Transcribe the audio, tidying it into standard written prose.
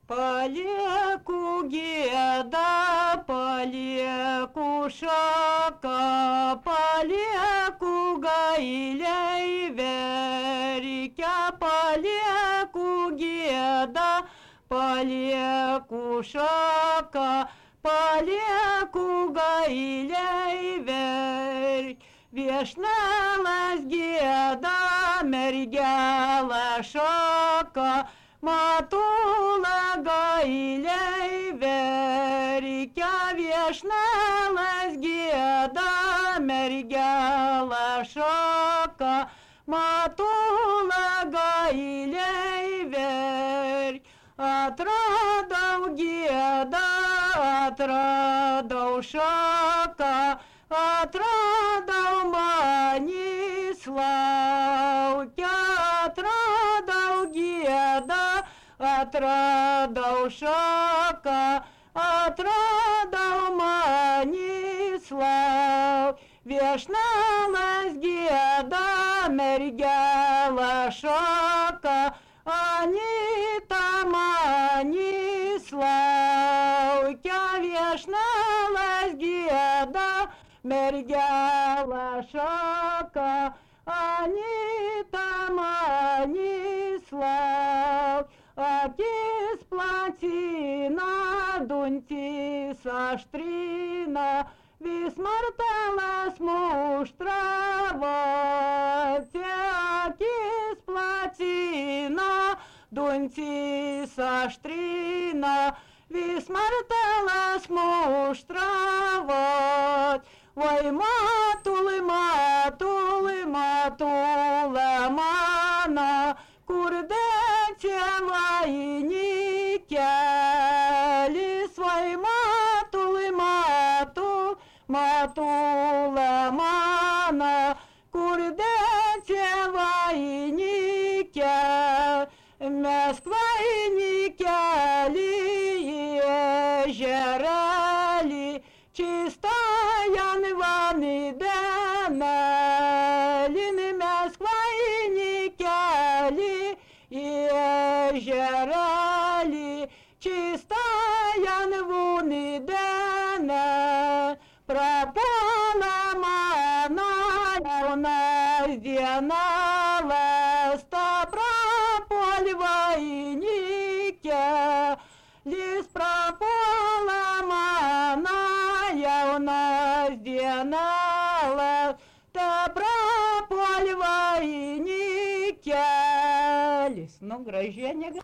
Palieku gėdą, palieku šaką, palieku gailiai verkia, palieku gėdą, palieku šaką, palieku gailiai verkia. Viešnelas gėda, mergelė šaką, matula gailiai verkia. Viešnelas gėda, mergelė šaką, matula gailiai verkia. Atradau gėdą, atradau šaką, atradau manys laukia, atradau gėdą, atradau šaką, atradau manys laukia. Viešnelas gėda, mergelė šaką, Anyta manys laukia. Viešnelas gėda, mergelė šaką, Anyta manys laukia. Akis placina, duntis aštrina, vis martelas muštravo. Akis placina, duntis aštrina, vis martelas muštravo. Vai matuli, matuli, matule mana, kur dėčia vainikelis. Vai matuli, matu, matule mana, kur dėčia vainikelis. Mes vainikeli ežereli, čistajan vanidenelin. Mes vainikeli ežereli, čistajan vanidenelin. Prapuola mano jaunas dieneles, ta prapuoli vainikelis. Prapuola mano jaunas dieneles, ta prapuoli vainikelis. Nu, gražiai, negražiai.